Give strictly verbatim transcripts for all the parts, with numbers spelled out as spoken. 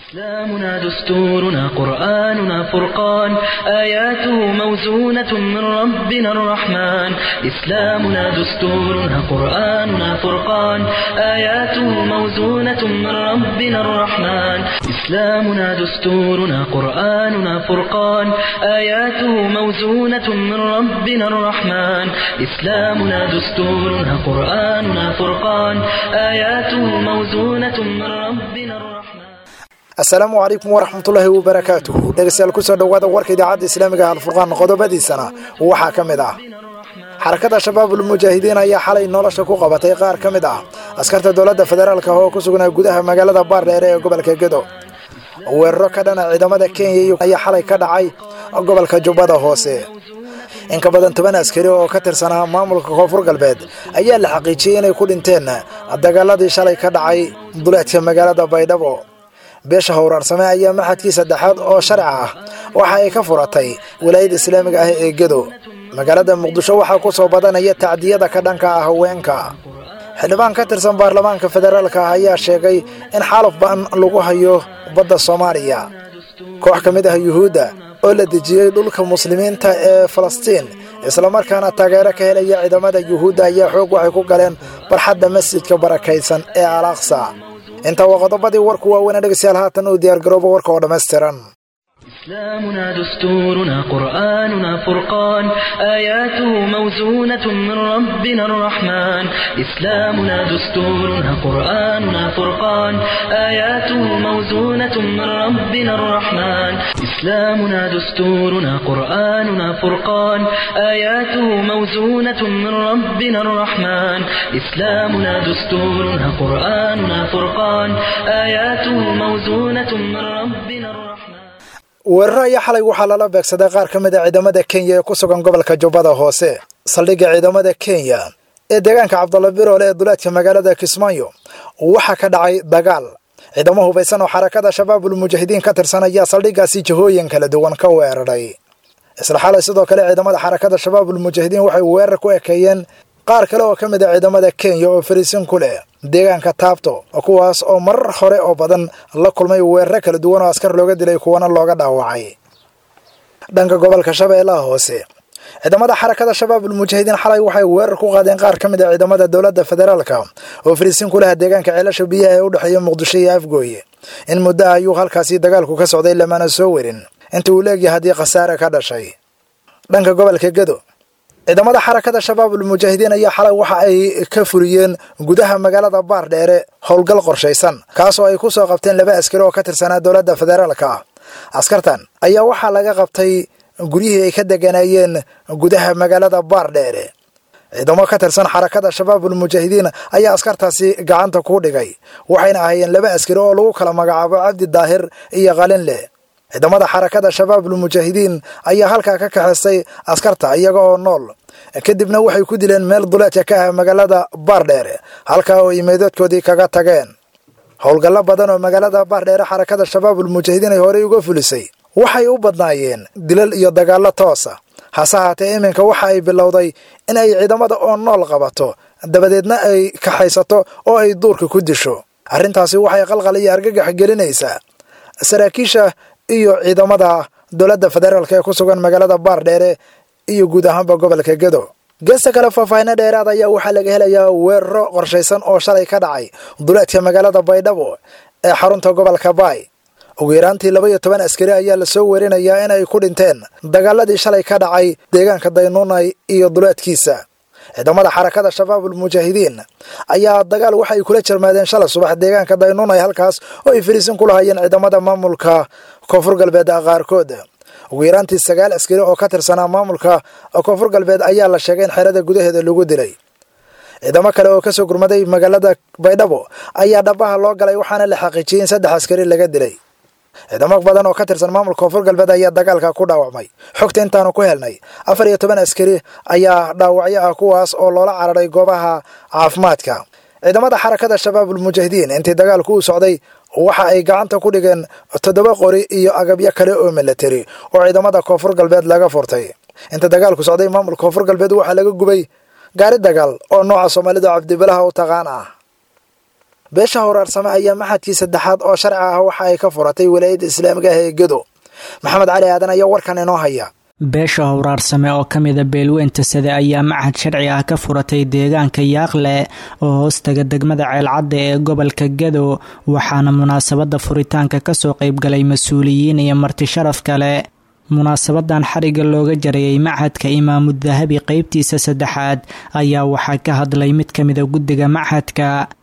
إسلامنا دستورنا قرآننا فرقان آياته موزونة من ربنا الرحمن إسلامنا دستورنا قرآننا فرقان آياته موزونة من ربنا الرحمن إسلامنا دستورنا قرآننا فرقان آياته موزونة من ربنا الرحمن إسلامنا دستورنا قرآننا فرقان آياته موزونة من ربنا الرحمن السلام عليكم ورحمة الله وبركاته dhegeystayaal ku soo dhawaada warka idaacadda islaamiga ah al-furqaan qodobadiisana waxa kamid ah xarakada shabaabul mujaahidiin ayaa xalay nolosha ku qabatay qaar kamid ah askarta dawladda federaalka oo ku sugan gudaha magaalada Baardheer ee gobolka Gedo weeraro ka dhana ciidamada Kenya ayaa xalay ka dhacay gobolka Jubbada Hoose in ka badan toban askari oo ka tirsanaa maamulka Koonfur Galbeed ayaa la xaqiijiyay inay ku dhinteen dagaaladii shalay ka dhacay duleedka magaalada Baydhabo beesha howraarsame ayaa maxadkii saddexaad oo sharci ah waxa ay ka furatay wilaayada islaamiga ah ee Gedo magaalada Muqdisho waxa ku soo badanaya tacdiyada ka dhanka ah haweenka xildhibaan ka tirsan baarlamaanka federaalka ayaa sheegay in xaaluf baan lagu hayo badda Soomaaliya koox kamid ah Yuhuudda oo la dejiyay dhulka muslimiinta ee Falastiin isla markaana taageero ka helaya ciidamada Yuhuudda ayaa xoog waxay ku galeen barxadda masjidka barakaysan ee Al-Aqsa inta waqadabadii warku waa weyn dhageystayaal haatan u diyaar garoobo warka oo dhameystiran إسلامنا دستورنا قرآننا فرقان آياته موزونة من ربنا الرحمن إسلامنا دستورنا قرآننا فرقان آياته موزونة من ربنا الرحمن إسلامنا دستورنا قرآننا فرقان آياته موزونة من ربنا الرحمن إسلامنا دستورنا قرآننا فرقان آياته موزونة من ربنا الرحمن weeraro ayaa xalay waxaa lala beegsaday qaar ka mid ah ciidamada Kenya ee ku sugan gobolka Jubbada Hoose saldhigga ciidamada Kenya ee deegaanka Cabdalla Biroole ee duleedka magaalada Kismaayo waxa ka dhacay dagaal ciidamo hubeysan oo xarakada shabaabul mujaahidiin ka tirsan ayaa saldhiggaasi jihooyin kala duwan ka weeraray isla xalay sidoo kale ciidamada xarakada shabaabul mujaahidiin waxay weerar ku ekeeyeen qaar kale oo kamid ah ciidamada Kenya oo fariisin ku leh deegaanka Taabto kuwaas oo marar hore oo badan la kulmay weerar kala duwan oo askar looga dilay kuwana looga dhaawacay dhanka gobolka Shabeellaha Hoose ciidamada xarakada shabaabul mujaahidiin xalay waxay weerar ku qaadeen qaar kamid ah ciidamada dawladda federaalka oo fariisin ku leh deegaanka Ceelasha Biyaha ee u dhaxeeya Muqdisho iyo Afgooye in muddo ayuu halkaasi dagaalku ka socday lamana soo weerin inta uu leeyahay hadii khasaare ka dhashay dhanka gobolka Gedo ciidamada xarakada shabaabul mujaahidiin ayaa xalay waxa ay ka furiyeen gudaha magaalada Baardheer howlgal qorsheysan kaas oo ay ku soo qabteen laba askari oo ka tirsanaa dawladda federaalka askartan ayaa waxa laga qabtay guriyihii ay ka deganayeen gudaha magaalada Baardheer ciidamo ka tirsan xarakada shabaabul mujaahidiin ayaa askartaasi gacanta ku dhigay waxayna ahaayeen laba askari oo lagu kala magacaabo Cabdi Daahir iyo Qalinle ciidamada xarakada shabaabul mujaahidiin ayaa halka ka kaxaystay askarta iyaga oo nool kadibna waxay ku dileen meel duleedka ka ah magaalada Baardheer halka oo imeedadkoodii kaga tageen howlgallo badan oo magaalada Baardheer xarakada shabaabul mujaahidiin ay hore uga fulisay waxay u badnaayeen dilal iyo dagaallo toos ah hase haatee iminka waxa ay bilowday in ay ciidamada oo nool qabato dabadeedna ay kaxaysato oo ay duurka ku disho arrintaasi waxay qalqal iyo argagax gelinaysaa saraakiisha iyo ciidamada dawladda federaalka ee ku sugan magaalada Baardheer iyo guud ahaanba gobolka Gedo geesta kale faahfaahin dheeraad ayaa waxa laga helayaa weeraro qorsheysan oo shalay ka dhacay duleedka magaalada Baydhabo ee xarunta gobolka Baay ugu yaraantii laba iyo toban askari ayaa la soo weerinayaa in ay ku dhinteen dagaaladii shalay ka dhacay deegaanka Daynuunay iyo duleedkiisa ciidamada xarakada shabaabul mujaahidiin ayaa dagaal waxa ay kula jarmaadeen shalay subax deegaanka Daynuunay halkaas oo ay fariisin ku lahaayeen ciidamada maamulka Koonfur Galbeed qaarkood ugu yaraantii sagaal askari oo ka tirsanaa maamulka Koonfur Galbeed ayaa la sheegay in xerada gudaheeda lagu dilay ciidamo kale oo ka soo gurmaday magaalada Baydhabo ayaa dhabaha loo galay waxaana la xaqiijiyay in saddex askari laga dilay ciidamo badan oo ka tirsan maamulka Koonfur Galbeed ayaa dagaalka ku dhaawacmay xogta intaanu ku helnay afar iyo toban askari ayaa dhaawacyo ah kuwaas oo loola cararay goobaha caafimaadka ciidamada xarakada shabaabul mujaahidiin intii dagaalku u socday waxa ay gacanta ku dhigeen toddoba qori iyo agabyo kale oo military oo ciidamada Koonfur Galbeed laga furtay inta dagaalku socday maamulka Koonfur Galbeed waxa laga gubay gaari dagaal oo nooca Soomaalida Cabdibilaha u taqaan ah beesha horaarsame ayaa maxadkii saddexaad oo sharci ah waxa ay ka furatay wilaayadda islaamiga ah ee gedo maxamed cali aadan ayaa warkan inoo haya. beesha horaarsame oo ka mida beelweynta sade ayaa machad sharci ah ka furatay deegaanka yaaqle oo hoostaga degmada ceelcadda ee gobolka gedo waxaana munaasabada furitaanka kasoo qaybgalay mas-uuliyiin iyo marti sharaf kale. munaasabadan xariga looga jarayay machadka imaamu dahabi qeybtiisa saddexaad ayaa waxaa ka hadlay mid ka mida guddiga machadka.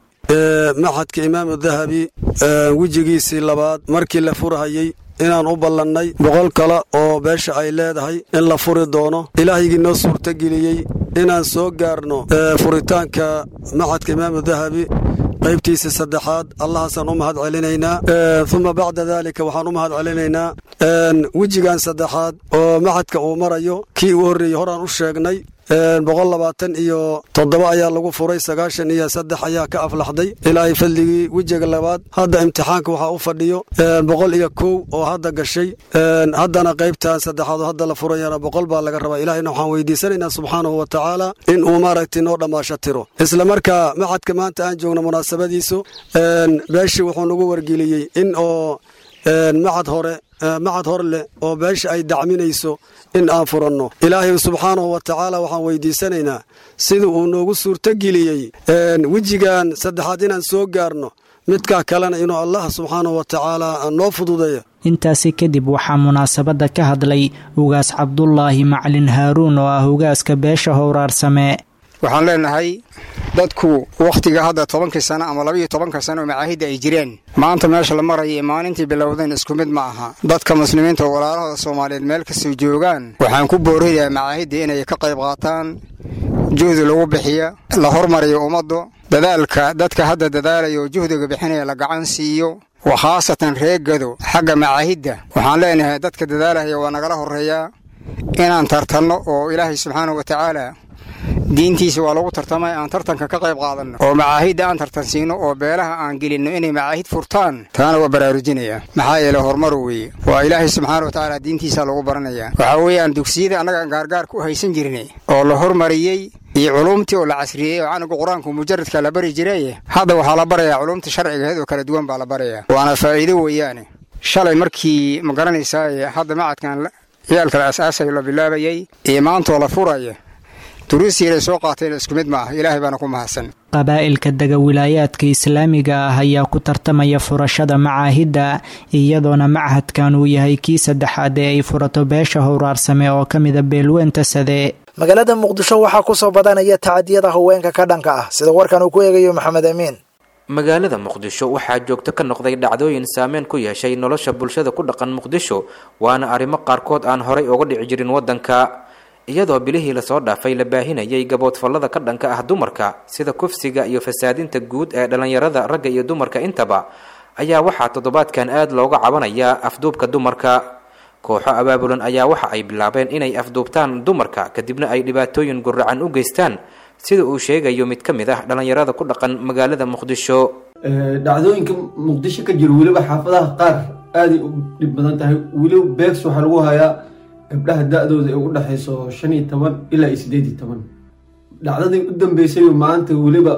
machadka imaamu dahabi wejigiisii labaad markii la furahayay inaan u ballannay boqol kale oo beesha ay leedahay in la furi doono ilaahigii noo suurtageliyey inaan soo gaarno furitaanka machadka imaamu dahabi qaybtiisa saddexaad allahaasaan u mahad celinaynaa. uma bacda daalika waxaan u mahad celinaynaa wejigan saddexaad oo machadka uu marayo kii uu horreeyey horaan u sheegnay boqol labaatan iyo toddoba ayaa lagu furay sagaashan iyo saddex ayaa ka aflaxday ilaahay fadligii wejiga labaad hadda imtixaanka waxaa u fadhiyo boqol iyo kow oo hadda gashay haddana qaybtan saddexaad oo hadda la furayana boqol baa laga rabaa ilaahayna waxaan weydiisanaynaa subxaanahu wa tacaala in uu maaragtay noo dhammaasho tiro. isla markaa machadka maanta aan joogno munaasabadiisu beeshii wuxuu nagu wargeliyey in oo machad hore machad hor leh oo beesha ay dacminayso in aan furanno. ilaahay subxaanahu wa tacaala waxaan weydiisanaynaa sida uu noogu suurtogeliyey wejigan saddexaad inaan soo gaarno midkaa kalena inuu allah subxaanahu wa tacaala noo fududeeyo. intaasi kadib waxaa munaasabada ka hadlay ugaas cabdulaahi macalin haaruun oo ah ugaaska beesha horaarsame. waxaan leenahay dadku wakhtiga hadda tobankii sano ama labaiyo tobanka sano oo macaahidda ay jireen maanta meesha la maraya maalintii bilowdeen isku mid ma aha. dadka muslimiinta oo walaalahooda soomaaliyeed meel kastoo joogaan waxaan ku boorinayaa macaahidda inay ka qayb qaataan juhdi lagu bixiya la hormariyo ummaddu dadaalka dadka hadda dadaalaya oo juhdiga bixinaya la gacan siiyo wa khaasatan reer Gedo xagga macaahidda waxaan leenahay dadka dadaalaya waa nagala horeeyaa inaan tartanno oo ilaahay subxaanahu wa tacaala diintiisa waa lagu tartamay aan tartanka ka qayb qaadanno oo macaahidda aan tartansiino oo beelaha aan gelinno inay macaahid furtaan taana waa baraarujinaya maxaa yeelay horumar weeye waa ilaahay subxaanahu wa tacaala diintiisa lagu baranayaa waxaa weeyaan dugsiyada annaga aan gaargaar ku haysan jirnay oo la hormariyey iyo culumtii oo la casriyey oo canuga qur-aanku mujaradka la bari jiray hadda waxaa la barayaa culumta sharcigaheed oo kala duwan baa la barayaa waana faa'iido weeyaane. shalay markii ma garanaysaa hadda machadkan ciyaalka la asaasayo la bilaabayay iyo maantoo la furaya duruusiina soo qaateen isku mid ma ah ilaahay baana ku mahadsan. qabaa'ilka dega wilaayaadka islaamiga ah ayaa ku tartamaya furashada macaahidda iyadoona machadkan uu yahay kii saddexaad ee ay furato beesha horaarsame oo ka mida beelweynta sade. magaalada muqdisho waxaa ku soo badanaya tacadiyada haweenka ka dhanka ah sida warkan uu ku eegayo maxamed amiin. magaalada muqdisho waxaa joogto ka noqday dhacdooyin saameyn ku yeeshay nolosha bulshada ku dhaqan muqdisho waana arrimo qaarkood aan horay uga dhici jirin waddanka iyadoo bilihii lasoo dhaafay la baahinayay gaboodfallada ka dhanka ah dumarka sida kufsiga iyo fasaadinta guud ee dhallinyarada ragga iyo dumarka intaba ayaa waxaa toddobaadkan aad looga cabanayaa afduubka dumarka. kooxo abaabulan ayaa waxa ay bilaabeen inay afduubtaan dumarka kadibna ay dhibaatooyin guracan u geystaan sida uu sheegayo mid ka mid ah dhallinyarada ku dhaqan magaalada muqdisho. dhacdooyinka muqdisho ka jira weliba xaafadaha qaar aaday u dhib badan tahay. weliba beegs waxaa lagu hayaa gabdhaha da-dooda ee u dhexayso shan iyo toban ilaa iyo siddeed iyo toban. dhacdadii u dambeysay maanta weliba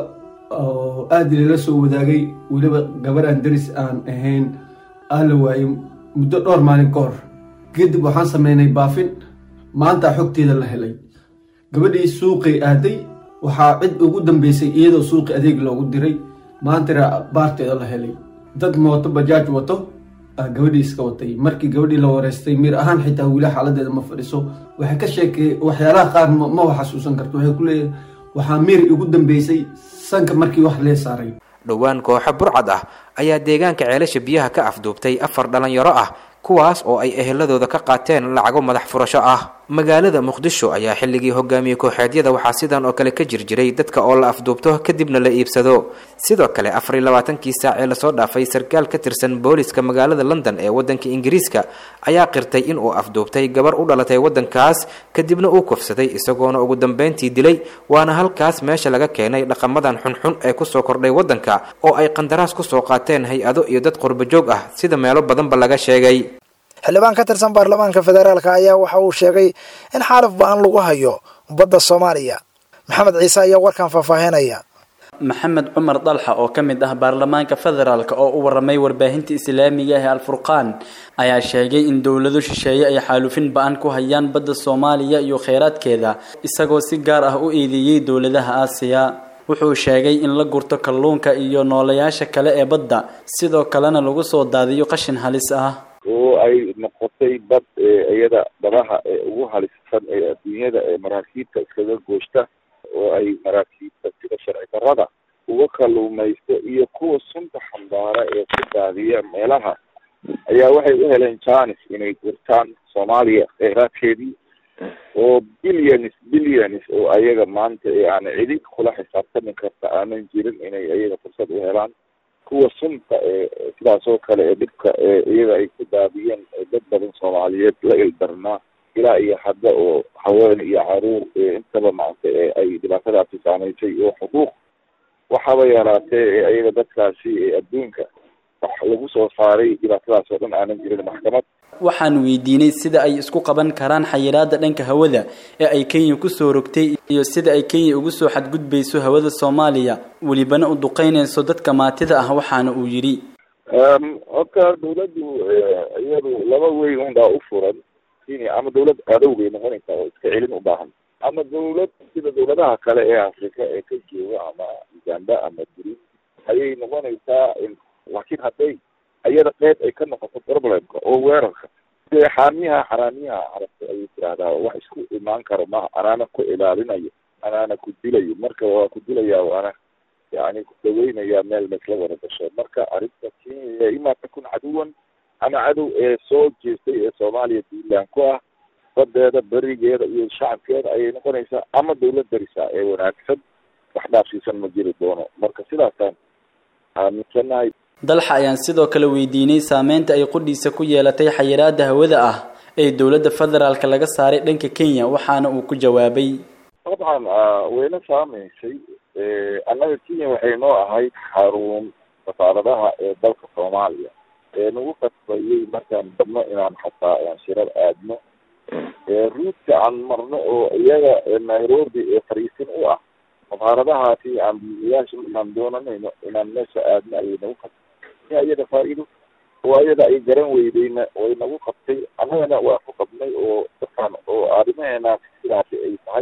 aad lala soo wadaagay weliba gabar aan daris aan ahayn aan la waayay muddo dhowr maalin ka hor kadib waxaan sameynay baafin maanta xogteeda la helay. gabadhii suuqay aaday waxaa cid ugu dambeysay iyadoo suuqi adeeg loogu diray maantana baarteeda la helay. dad mooto bajaaj wato gabadhii iska watay. markii gabadhii la wareystay miir ahaan xitaa wili xaaladeeda ma fadhiso waxay ka sheekay waxyaalaha qaar ma wax xasuusan karto. waxay ku leeyahay waxaa miir ugu dambeysay sanka markii wax lee saaray. dhowaan kooxo burcad ah ayaa deegaanka ceelasha biyaha ka afduubtay afar dhalinyaro ah kuwaas oo ay eheladooda ka qaateen lacago madax furasho ah. magaalada muqdisho ayaa xilligii hogaamiyey kooxeedyada waxaa sidan oo kale ka jirjiray dadka oo la afduubto kadibna la iibsado. sidoo kale afar iyo labaatankii saac ee lasoo dhaafay sarkaal ka tirsan booliska magaalada london ee waddanka ingiriiska ayaa qirtay in uu afduubtay gabar u dhalatay waddankaas kadibna uu kufsaday isagoona ugu dambeyntii dilay. waana halkaas meesha laga keenay dhaqamadan xunxun ee kusoo kordhay waddanka oo ay qandaraas kusoo qaateen hay-ado iyo dad qurbajoog ah sida meelo badanba laga sheegay. xildhibaan ka tirsan baarlamaanka federaalka ayaa waxa uu sheegay in xaalaf ba-an lagu hayo badda soomaaliya. maxamed ciise ayaa warkan faahfaahinaya. maxamed cumar dalxa oo ka mid ah baarlamaanka federaalka oo u waramay warbaahinta islaamiga ah ee alfurqaan ayaa sheegay in dowlado shisheeye ay xaalufin ba'an ku hayaan badda Soomaaliya iyo kheyraadkeeda isagoo si gaar ah u eedeeyay dowladaha Aasiya wuxuu sheegay in la gurto kalluunka iyo nooleyaasha kale ee badda sidoo kalena lagu soo daadiyo qashin halis ah oo ay noqotay bad iyada badaha ee ugu halisan ee adduunyada ee maraakiibta iskaga gooshta oo ay maraakiibta sida sharci darrada uga kalluumaysto iyo kuwa sunta xambaara ee ku daadiya meelaha ayaa waxay u heleen chance inay gurtaan Soomaaliya kheyraadkeedii oo billions billions oo ayaga maanta aan cidi kula xisaabtami karta aanan jirin inay ayaga fursad u helaan kuwa sunta ee sidaas oo kale ee dhibka ee iyaga ay ku daadiyeen dad badan Soomaaliyeed la ildarnaa ilaa iyo hadda oo haween iyo caruur intaba maanta ee ay dhibaatadaasi saameysay oo xuquuq waxaba yaraatee ayaga dadkaasi adduunka wax lagu soo saaray dhibaatadaas oo dhan aanan jirin maxkamad waxaan weydiinay sida ay isku qaban karaan xayiraada dhanka hawada ee ay Kenya ku soo rogtay iyo sida ay Kenya ugu soo xadgudbayso hawada Soomaaliya walibana u duqeynayso dadka maatida ah waxaana uu yiri um oka dawladdu iyadu laba way unda u furan Kenya ama dawlad adowgeena noqonaysa oo iska celin u baahan ama dawlad sida dawladaha kale ee Afrika ee ka jooga ama Uganda ama Burundi ayay noqonaysaa laakiin hadday ayada qeyb ay ka noqoto problemka oo weerarka ee xaamiyaha xaraamiyaha carabta ay tiraahdaa wax isku imaan karo ma anaana ku ilaalinayo anaana ku dilayo marka waa ku dilaya waana yani ku daweynaya meel mesla wada gasho marka arrinta Kenya ima takun caduwan ama cadow ee soo jeestay ee Soomaaliya diilaan ku ah badeeda barigeeda iyo shacabkeeda ayay noqonaysaa ama dawlad darisa ee wanaagsan wax dhaafsiisan ma jiri doono marka sidaasaan aaminsanahay dalxa ayaan sidoo kale weydiinay saameynta ay qudhiisa ku yeelatay xayiraada hawada ah ee dawladda federaalka laga saaray dhanka Kenya waxaana uu ku jawaabay طبعا wayna saameysay ee annaga Kenya waxay noo ahayd xarun safaaradaha ee dalka Soomaaliya ee nagu qasbayay markaan dabno inaan xataa aan shirar aadno ee ruutka aan marno oo iyaga Nairobi ee fariisin u ah safaaradahaasi aan biyaasha aan doonanayno inaan meesha aadno ay nagu qasbay iyada faa'iido oo iyada ay garan weydayna way nagu qabtay annagana waa ku qabnay oo dadkan oo arrimaheena sidaas ay tahay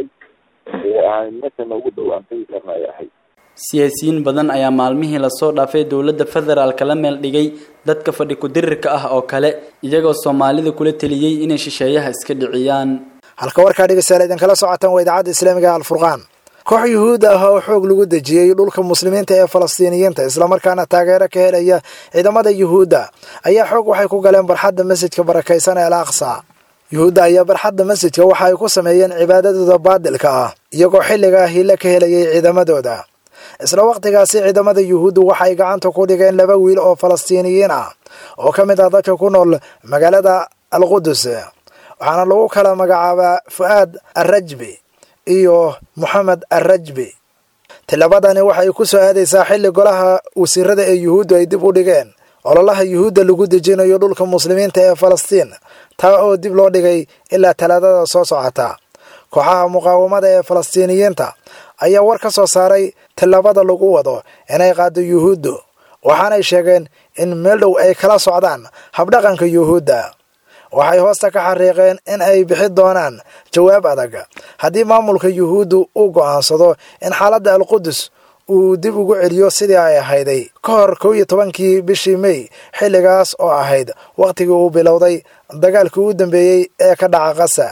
ee aan meesha ugu dhawaantay karna ay ahayd siyaasiyiin badan ayaa maalmihii la soo dhaafay dawladda federaalka la meel dhigay dadka fadhi ku dirirka ah oo kale iyagoo Soomaalida kula taliyay inay shisheeyaha iska dhiciyaan halka warka dhigaysa idin kala socotaan waa idaacadda islaamiga Al-Furqaan koox Yuhuud ah oo xoog lagu dajiyay dhulka muslimiinta ee Falastiiniyiinta isla markaana taageero ka helaya ciidamada Yuhuudda ayaa xoog waxay ku galeen barxadda masjidka barakaysan ee Al-Aqsa Yuhuudda ayaa barxadda masjidka waxa ay ku sameeyeen cibaadadooda baadilka ah iyagoo xilliga hila ka helayay ciidamadooda isla waqtigaasi ciidamada Yuhuuddu waxay gacanta ku dhigeen laba wiil oo Falastiiniyiin ah oo ka mid ah dadka ku nool magaalada Al-Qudus waxaana lagu kala magacaabaa Fuad Ar-Rajbi iyo Muhammad Ar-Rajbi tilabadani waxay ku soo aadaysaa xilli golaha wasiirada ee Yuhuuddu ay dib u dhigeen ololaha Yuhuudda lagu dejinayo dhulka muslimiinta ee Falastiin taa oo dib loo dhigay ilaa talaadada soo socota kooxaha muqaawamada ee Falastiiniyiinta ayaa war ka soo saaray tilabada lagu wado inay qaado Yuhuuddu waxaanay sheegeen in meel dhow ay kala socdaan habdhaqanka Yuhuudda waxay hoosta ka xariiqeen in ay bixi doonaan jawaab adag haddii maamulka Yuhuuddu uu go'aansado in xaaladda Al-Qudus uu dib ugu celiyo sidii ay ahayday ka hor kow iyo tobankii bishii May xilligaas oo ahayd waqtigii uu bilowday dagaalkii ugu dambeeyay ee ka dhaca Gaza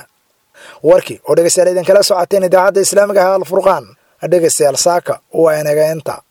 warkii oo dhegeystayaal idin kala socoteen idaacadda islaamiga ah Al-Furqaan dhegeystayaal saaka waa inaga inta